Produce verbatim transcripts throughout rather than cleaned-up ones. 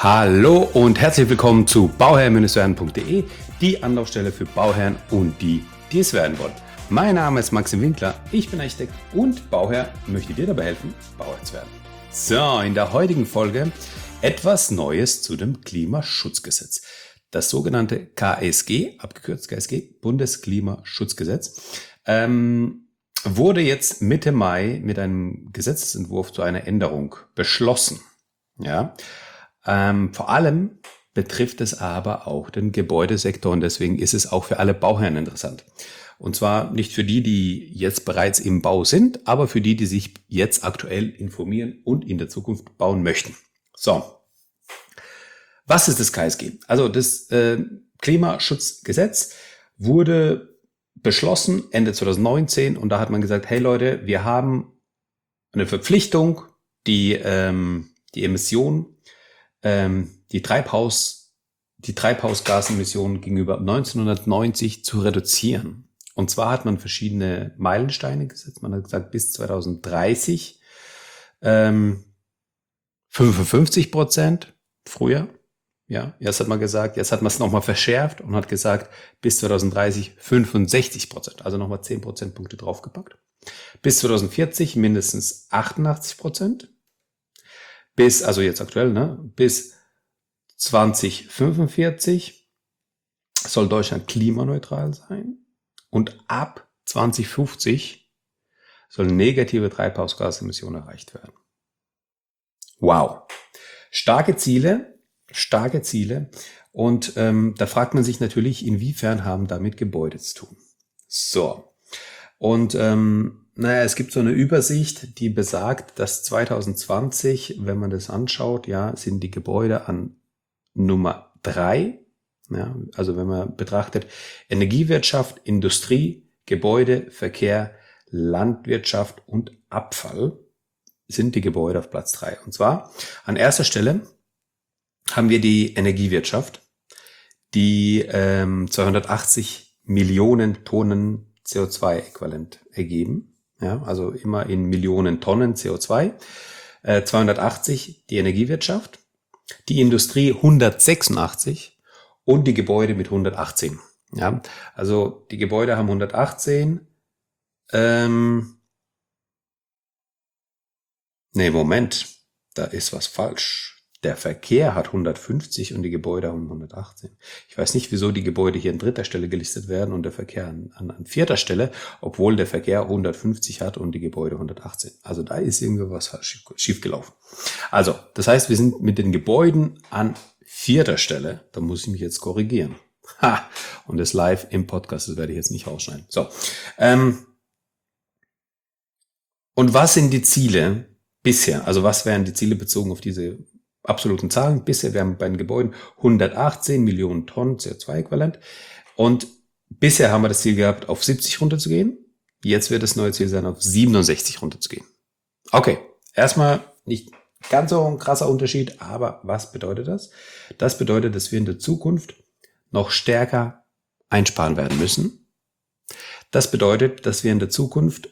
Hallo und herzlich willkommen zu bauherr-werden punkt de, die Anlaufstelle für Bauherren und die, die es werden wollen. Mein Name ist Maxim Winkler, ich bin Architekt und Bauherr und möchte dir dabei helfen, Bauherr zu werden. So, in der heutigen Folge etwas Neues zu dem Klimaschutzgesetz. Das sogenannte K S G, abgekürzt K S G, Bundesklimaschutzgesetz, ähm, wurde jetzt Mitte Mai mit einem Gesetzesentwurf zu einer Änderung beschlossen. Ja. Ähm, vor allem betrifft es aber auch den Gebäudesektor und deswegen ist es auch für alle Bauherren interessant. Und zwar nicht für die, die jetzt bereits im Bau sind, aber für die, die sich jetzt aktuell informieren und in der Zukunft bauen möchten. So, was ist das K S G? Also das äh, Klimaschutzgesetz wurde beschlossen Ende zwanzig neunzehn und da hat man gesagt, hey Leute, wir haben eine Verpflichtung, die, ähm, die Emissionen die Treibhaus, die Treibhausgasemissionen gegenüber neunzehnhundertneunzig zu reduzieren. Und zwar hat man verschiedene Meilensteine gesetzt. Man hat gesagt, bis zwanzig dreißig ähm, fünfundfünfzig Prozent früher. Ja, erst hat man gesagt, jetzt hat man es nochmal verschärft und hat gesagt, bis zwanzig dreißig fünfundsechzig Prozent, also nochmal zehn Prozentpunkte draufgepackt. Bis zwanzig vierzig mindestens achtundachtzig Prozent. Bis, also jetzt aktuell, ne, bis zwanzig fünfundvierzig soll Deutschland klimaneutral sein und ab zwanzig fünfzig sollen negative Treibhausgasemissionen erreicht werden. Wow. Starke Ziele, starke Ziele. Und ähm, da fragt man sich natürlich, inwiefern haben damit Gebäude zu tun. So. Und ähm, naja, es gibt so eine Übersicht, die besagt, dass zwanzig zwanzig, wenn man das anschaut, ja, sind die Gebäude an Nummer drei. Ja, also wenn man betrachtet, Energiewirtschaft, Industrie, Gebäude, Verkehr, Landwirtschaft und Abfall sind die Gebäude auf Platz drei. Und zwar an erster Stelle haben wir die Energiewirtschaft, die ähm, zweihundertachtzig Millionen Tonnen C O zwei Äquivalent ergeben. Ja, also immer in Millionen Tonnen C O zwei. Äh, zweihundertachtzig die Energiewirtschaft, die Industrie hundertsechsundachtzig und die Gebäude mit hundertachtzehn. Ja, also die Gebäude haben hundertachtzehn. Ähm, nee, Moment, da ist was falsch. Der Verkehr hat hundertfünfzig und die Gebäude haben hundertachtzehn. Ich weiß nicht, wieso die Gebäude hier an dritter Stelle gelistet werden und der Verkehr an, an, an vierter Stelle, obwohl der Verkehr hundertfünfzig hat und die Gebäude hundertachtzehn. Also da ist irgendwas falsch schief gelaufen. Also, das heißt, wir sind mit den Gebäuden an vierter Stelle. Da muss ich mich jetzt korrigieren. Ha! Und das live im Podcast, das werde ich jetzt nicht rausschneiden. So. Ähm, und was sind die Ziele bisher? Also was wären die Ziele bezogen auf diese absoluten Zahlen? Bisher wären bei den Gebäuden hundertachtzehn Millionen Tonnen C O zwei Äquivalent. Und bisher haben wir das Ziel gehabt, auf siebzig runterzugehen. Jetzt wird das neue Ziel sein, auf siebenundsechzig runterzugehen. Okay, erstmal nicht ganz so ein krasser Unterschied, aber was bedeutet das? Das bedeutet, dass wir in der Zukunft noch stärker einsparen werden müssen. Das bedeutet, dass wir in der Zukunft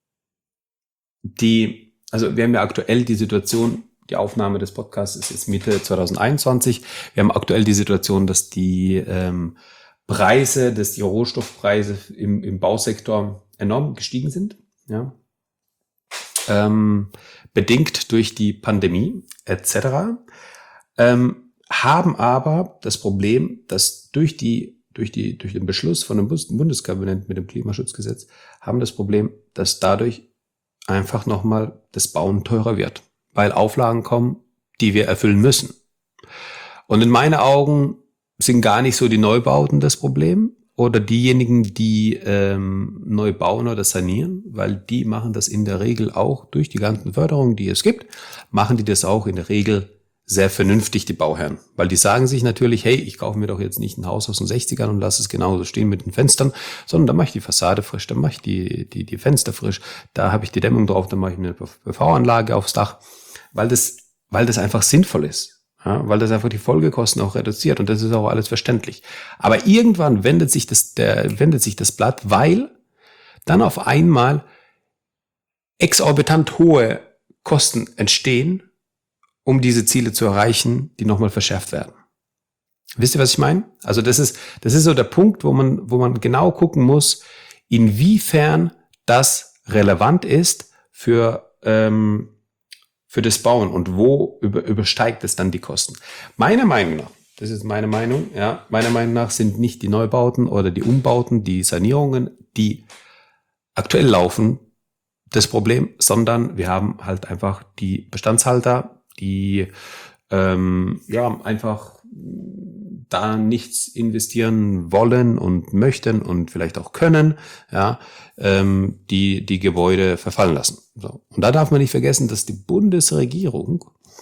die, also wir haben ja aktuell die Situation, die Aufnahme des Podcasts ist jetzt Mitte zwanzig einundzwanzig. Wir haben aktuell die Situation, dass die ähm, Preise, dass die Rohstoffpreise im, im Bausektor enorm gestiegen sind. Ja. Ähm, bedingt durch die Pandemie et cetera. Ähm, haben aber das Problem, dass durch die durch die durch den Beschluss von dem Bundeskabinett mit dem Klimaschutzgesetz haben das Problem, dass dadurch einfach nochmal das Bauen teurer wird, weil Auflagen kommen, die wir erfüllen müssen. Und in meinen Augen sind gar nicht so die Neubauten das Problem oder diejenigen, die ähm, neu bauen oder sanieren, weil die machen das in der Regel auch durch die ganzen Förderungen, die es gibt, machen die das auch in der Regel sehr vernünftig, die Bauherren. Weil die sagen sich natürlich, hey, ich kaufe mir doch jetzt nicht ein Haus aus den sechzigern und lasse es genauso stehen mit den Fenstern, sondern da mache ich die Fassade frisch, da mache ich die, die, die Fenster frisch, da habe ich die Dämmung drauf, da mache ich eine P V-Anlage aufs Dach, weil das, weil das einfach sinnvoll ist. Ja, weil das einfach die Folgekosten auch reduziert und das ist auch alles verständlich. Aber irgendwann wendet sich das, der, wendet sich das Blatt, weil dann auf einmal exorbitant hohe Kosten entstehen um diese Ziele zu erreichen, die nochmal verschärft werden. Wisst ihr, was ich meine? Also das ist, das ist so der Punkt, wo man, wo man genau gucken muss, inwiefern das relevant ist für, ähm, für das Bauen und wo über, übersteigt es dann die Kosten. Meiner Meinung nach, das ist meine Meinung, ja, meiner Meinung nach sind nicht die Neubauten oder die Umbauten, die Sanierungen, die aktuell laufen, das Problem, sondern wir haben halt einfach die Bestandshalter, die ähm, ja einfach da nichts investieren wollen und möchten und vielleicht auch können, ja, ähm, die die Gebäude verfallen lassen. So. Und da darf man nicht vergessen, dass die Bundesregierung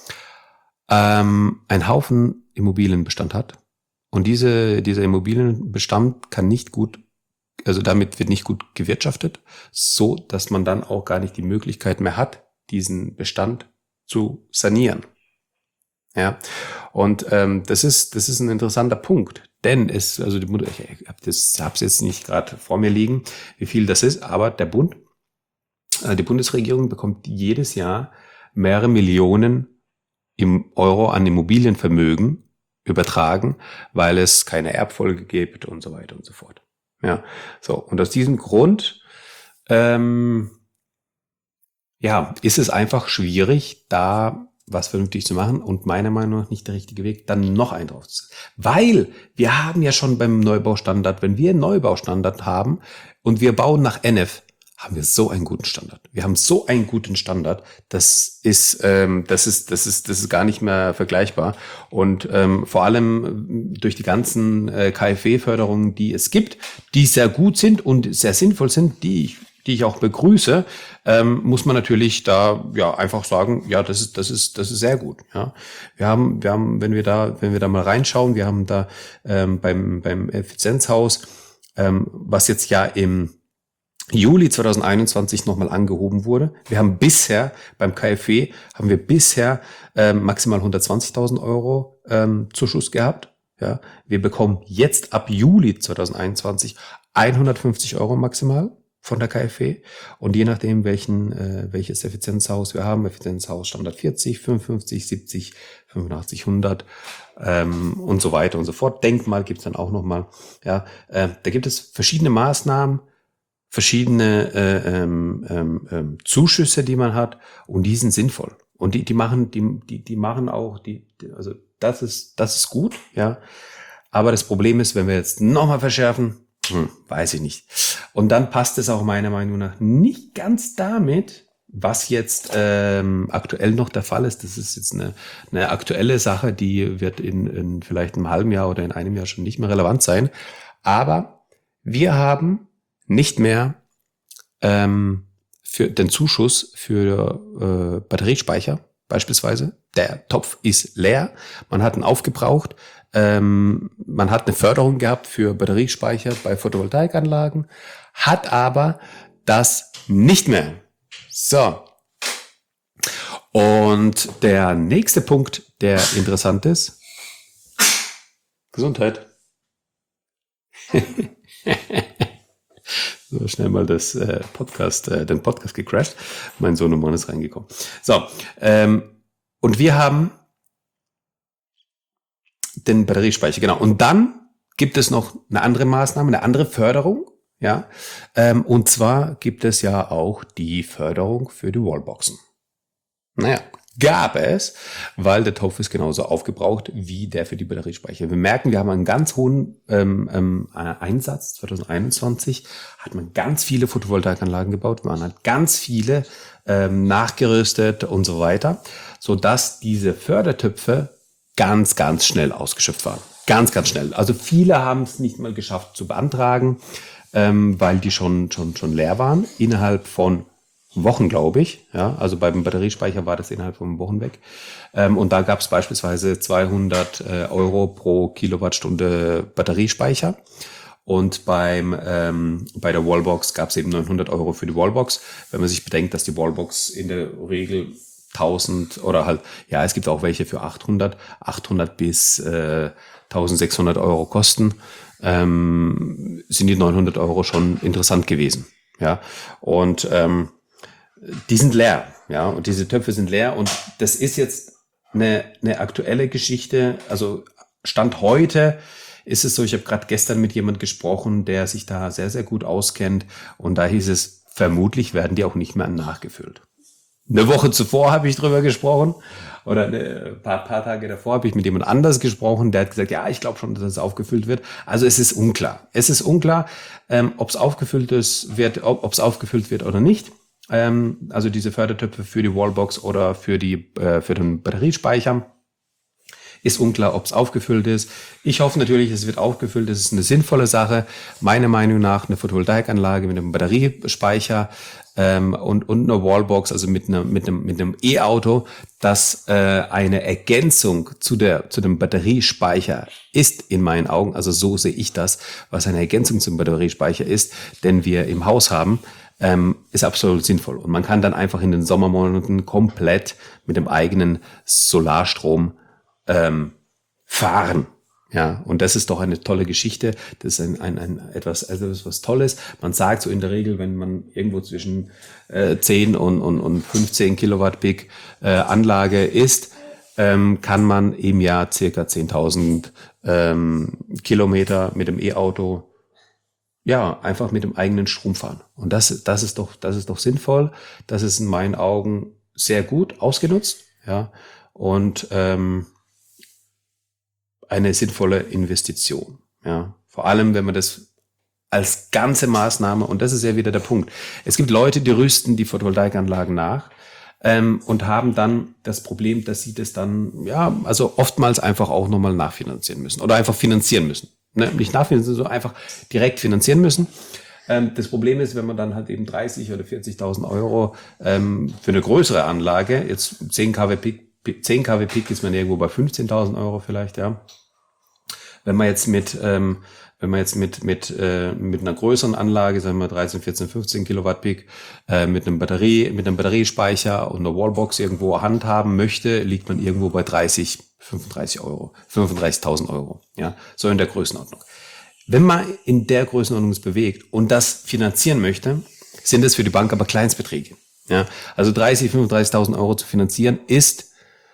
ähm, einen Haufen Immobilienbestand hat. Und diese dieser Immobilienbestand kann nicht gut, also damit wird nicht gut gewirtschaftet, so dass man dann auch gar nicht die Möglichkeit mehr hat, diesen Bestand zu sanieren. Ja, und ähm, das ist das ist ein interessanter Punkt, denn es also die Bund, ich habe das hab's jetzt nicht gerade vor mir liegen, wie viel das ist, aber der Bund, äh, die Bundesregierung bekommt jedes Jahr mehrere Millionen im Euro an Immobilienvermögen übertragen, weil es keine Erbfolge gibt und so weiter und so fort. Ja, so und aus diesem Grund ähm, ja ist es einfach schwierig, da was vernünftig zu machen und meiner Meinung nach nicht der richtige Weg, dann noch einen drauf zu setzen. Weil wir haben ja schon beim Neubaustandard, wenn wir einen Neubaustandard haben und wir bauen nach N F, haben wir so einen guten Standard. Wir haben so einen guten Standard, das ist, ähm, das ist, das ist, das ist gar nicht mehr vergleichbar. Und ähm, vor allem durch die ganzen äh, K f W-Förderungen, die es gibt, die sehr gut sind und sehr sinnvoll sind, die ich die ich auch begrüße, ähm, muss man natürlich da ja einfach sagen, ja, das ist das ist das ist sehr gut. Ja, wir haben wir haben, wenn wir da wenn wir da mal reinschauen, wir haben da ähm, beim beim Effizienzhaus, ähm, was jetzt ja im Juli zweitausendeinundzwanzig nochmal angehoben wurde. Wir haben bisher beim K f W haben wir bisher ähm, maximal hundertzwanzigtausend Euro ähm, Zuschuss gehabt. Ja, wir bekommen jetzt ab Juli zweitausendeinundzwanzig hundertfünfzig Euro maximal von der K f W und je nachdem, welchen äh, welches Effizienzhaus wir haben, Effizienzhaus Standard vierzig, fünfundfünfzig, siebzig, fünfundachtzig, hundert ähm, und so weiter und so fort. Denkmal gibt's dann auch nochmal. Ja, äh, da gibt es verschiedene Maßnahmen, verschiedene äh, ähm, ähm, Zuschüsse, die man hat und die sind sinnvoll und die die machen die die die machen auch die, die also das ist das ist gut, ja. Aber das Problem ist, wenn wir jetzt nochmal verschärfen, Hm, weiß ich nicht. Und dann passt es auch meiner Meinung nach nicht ganz damit, was jetzt ähm, aktuell noch der Fall ist. Das ist jetzt eine, eine aktuelle Sache, die wird in, in vielleicht einem halben Jahr oder in einem Jahr schon nicht mehr relevant sein. Aber wir haben nicht mehr ähm, für den Zuschuss für äh, Batteriespeicher beispielsweise. Der Topf ist leer, man hat ihn aufgebraucht. Ähm, man hat eine Förderung gehabt für Batteriespeicher bei Photovoltaikanlagen, hat aber das nicht mehr. So. Und der nächste Punkt, der interessant ist. Gesundheit. So schnell mal das äh, Podcast, äh, den Podcast gecrashed. Mein Sohn und Mann ist reingekommen. So. Ähm, und wir haben den Batteriespeicher, genau. Und dann gibt es noch eine andere Maßnahme, eine andere Förderung, ja. Ähm, und zwar gibt es ja auch die Förderung für die Wallboxen. Naja, gab es, weil der Topf ist genauso aufgebraucht wie der für die Batteriespeicher. Wir merken, wir haben einen ganz hohen ähm, ähm, Einsatz. zweitausendeinundzwanzig hat man ganz viele Photovoltaikanlagen gebaut, man hat ganz viele ähm, nachgerüstet und so weiter, sodass diese Fördertöpfe ganz, ganz schnell ausgeschöpft waren. Ganz, ganz schnell. Also viele haben es nicht mal geschafft zu beantragen, ähm, weil die schon, schon, schon leer waren. Innerhalb von Wochen, glaube ich. Ja, also beim Batteriespeicher war das innerhalb von Wochen weg. Ähm, und da gab es beispielsweise zweihundert äh, Euro pro Kilowattstunde Batteriespeicher. Und beim ähm, bei der Wallbox gab es eben neunhundert Euro für die Wallbox. Wenn man sich bedenkt, dass die Wallbox in der Regel tausend oder halt, ja, es gibt auch welche für achthundert, achthundert bis äh, eintausendsechshundert Euro kosten, ähm, sind die neunhundert Euro schon interessant gewesen. Ja, und ähm, die sind leer, ja, und diese Töpfe sind leer und das ist jetzt eine, eine aktuelle Geschichte, also Stand heute ist es so, ich habe gerade gestern mit jemand gesprochen, der sich da sehr, sehr gut auskennt und da hieß es, vermutlich werden die auch nicht mehr nachgefüllt. Eine Woche zuvor habe ich drüber gesprochen oder ein paar, paar Tage davor habe ich mit jemand anders gesprochen, der hat gesagt, ja, ich glaube schon, dass es aufgefüllt wird. Also es ist unklar. Es ist unklar, ähm, ob es aufgefüllt ist, wird, ob es aufgefüllt wird oder nicht. Ähm, also diese Fördertöpfe für die Wallbox oder für die äh, für den Batteriespeicher. Ist unklar, ob es aufgefüllt ist. Ich hoffe natürlich, es wird aufgefüllt. Das ist eine sinnvolle Sache. Meiner Meinung nach eine Photovoltaikanlage mit einem Batteriespeicher ähm, und, und eine Wallbox, also mit, einer, mit einem, mit einem E-Auto, das äh, eine Ergänzung zu, der, zu dem Batteriespeicher ist in meinen Augen. Also so sehe ich das, was eine Ergänzung zum Batteriespeicher ist, den wir im Haus haben. Ähm, ist absolut sinnvoll. Und man kann dann einfach in den Sommermonaten komplett mit dem eigenen Solarstrom Ähm, fahren. Ja, und das ist doch eine tolle Geschichte. Das ist ein, ein, ein etwas, etwas was Tolles. Man sagt so in der Regel, wenn man irgendwo zwischen äh, zehn und, und, und fünfzehn Kilowatt Peak äh, Anlage ist, ähm, kann man im Jahr circa zehntausend ähm, Kilometer mit dem E-Auto ja einfach mit dem eigenen Strom fahren. Und das, das ist doch, das ist doch sinnvoll. Das ist in meinen Augen sehr gut ausgenutzt. Ja, und ähm, eine sinnvolle Investition. Ja, vor allem, wenn man das als ganze Maßnahme, und das ist ja wieder der Punkt. Es gibt Leute, die rüsten die Photovoltaikanlagen nach ähm, und haben dann das Problem, dass sie das dann, ja, also oftmals einfach auch nochmal nachfinanzieren müssen oder einfach finanzieren müssen. Ne? Nicht nachfinanzieren, sondern einfach direkt finanzieren müssen. Ähm, das Problem ist, wenn man dann halt eben dreißig oder vierzigtausend Euro ähm, für eine größere Anlage, jetzt zehn Kilowatt Peak, zehn Kilowatt Peak ist man irgendwo bei fünfzehntausend Euro vielleicht, ja. Wenn man jetzt mit, ähm, wenn man jetzt mit, mit, äh, mit einer größeren Anlage, sagen wir dreizehn, vierzehn, fünfzehn Kilowatt Peak, äh, mit einem Batterie, mit einem Batteriespeicher und einer Wallbox irgendwo handhaben möchte, liegt man irgendwo bei dreißig, fünfunddreißig Euro, fünfunddreißigtausend Euro, ja. So in der Größenordnung. Wenn man in der Größenordnung es bewegt und das finanzieren möchte, sind es für die Bank aber Kleinstbeträge, ja. Also dreißig, fünfunddreißigtausend Euro zu finanzieren ist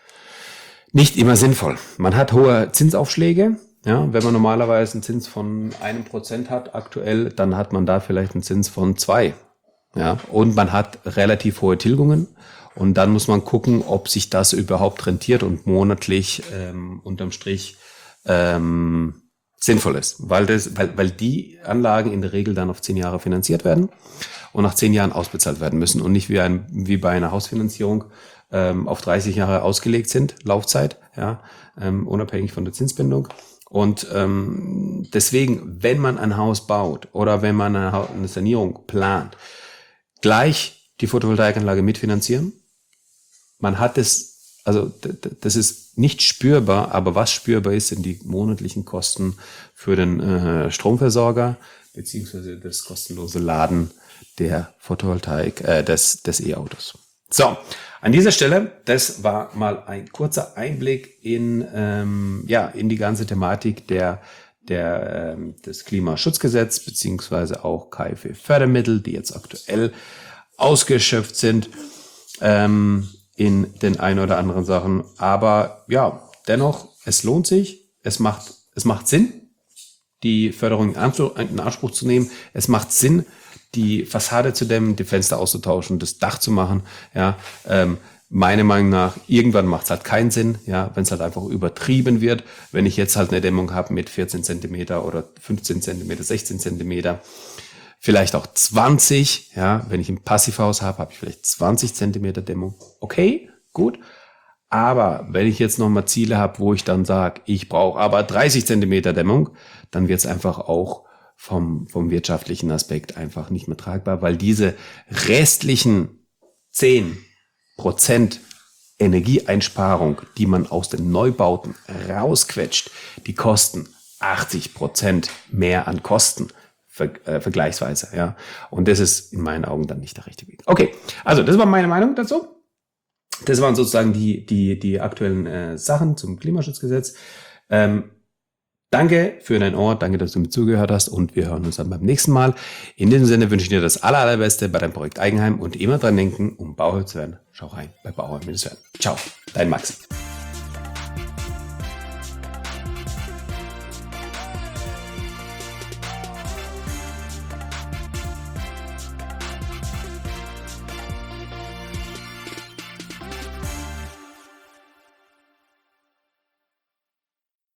nicht immer sinnvoll. Man hat hohe Zinsaufschläge. Ja, wenn man normalerweise einen Zins von einem Prozent hat aktuell, dann hat man da vielleicht einen Zins von zwei. Ja, und man hat relativ hohe Tilgungen. Und dann muss man gucken, ob sich das überhaupt rentiert und monatlich ähm, unterm Strich ähm, sinnvoll ist. Weil, das, weil, weil die Anlagen in der Regel dann auf zehn Jahre finanziert werden und nach zehn Jahren ausbezahlt werden müssen und nicht wie, ein, wie bei einer Hausfinanzierung ähm, auf dreißig Jahre ausgelegt sind, Laufzeit, ja, ähm, unabhängig von der Zinsbindung. Und ähm, deswegen, wenn man ein Haus baut oder wenn man eine, eine Sanierung plant, gleich die Photovoltaikanlage mitfinanzieren. Man hat es, also das ist nicht spürbar, aber was spürbar ist, sind die monatlichen Kosten für den äh, Stromversorger beziehungsweise das kostenlose Laden der Photovoltaik, äh, des, des E-Autos. So, an dieser Stelle, das war mal ein kurzer Einblick in, ähm, ja, in die ganze Thematik der, der, ähm, des Klimaschutzgesetzes beziehungsweise auch K f W-Fördermittel, die jetzt aktuell ausgeschöpft sind ähm, in den ein oder anderen Sachen. Aber ja, dennoch, es lohnt sich, es macht, es macht Sinn, die Förderung in Anspruch zu nehmen. Es macht Sinn, die Fassade zu dämmen, die Fenster auszutauschen, das Dach zu machen. Ja, ähm, meiner Meinung nach, irgendwann macht es halt keinen Sinn, ja, wenn es halt einfach übertrieben wird. Wenn ich jetzt halt eine Dämmung habe mit vierzehn Zentimeter oder fünfzehn Zentimeter, sechzehn Zentimeter, vielleicht auch zwanzig, ja, wenn ich ein Passivhaus habe, habe ich vielleicht zwanzig Zentimeter Dämmung. Okay, gut. Aber wenn ich jetzt nochmal Ziele habe, wo ich dann sage, ich brauche aber dreißig Zentimeter Dämmung, dann wird es einfach auch vom, vom wirtschaftlichen Aspekt einfach nicht mehr tragbar, weil diese restlichen zehn Prozent Energieeinsparung, die man aus den Neubauten rausquetscht, die kosten achtzig Prozent mehr an Kosten. Ver, äh, vergleichsweise, ja. Und das ist in meinen Augen dann nicht der richtige Weg. Okay, also das war meine Meinung dazu. Das waren sozusagen die, die, die aktuellen äh, Sachen zum Klimaschutzgesetz. Ähm, danke für dein Ohr, danke, dass du mir zugehört hast und wir hören uns dann beim nächsten Mal. In diesem Sinne wünsche ich dir das aller, allerbeste bei deinem Projekt Eigenheim und immer dran denken, um Bauherr zu werden. Schau rein bei Bauherr werden. Ciao, dein Max.